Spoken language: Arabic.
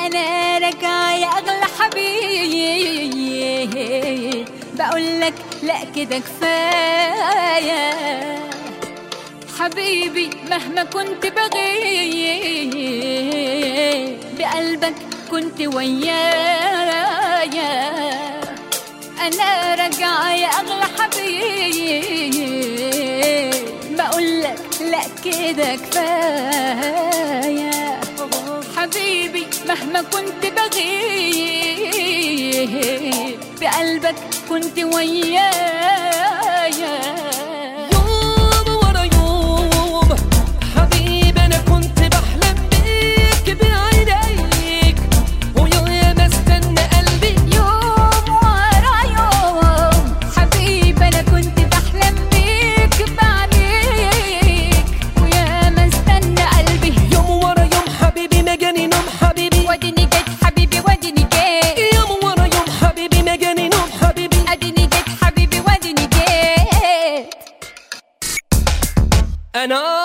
انا راجعة يا اغلى حبيب، بقولك لا كده كفاية حبيبي. مهما كنت بغيب بقلبك كنت ويايا. انا راجعة يا اغلى حبيب، بقولك لا كده كفاية حبيبي. مهما كنت بغيب بقلبك كنت ويايا. يوم ورا يوم حبيبي انا كنت بحلم بيك بعينيك، ويا ما استنى قلبي. يوم ورا يوم حبيبي انا كنت بحلم بيك بعينيك، ويا ما استنى قلبي. يوم ورا يوم حبيبي ما جاني نوم حبيبي، واديني جيت حبيبي واديني جيت. يوم ورا يوم حبيبي ما جاني نوم حبيبي، اديني جيت حبيبي واديني جيت. انا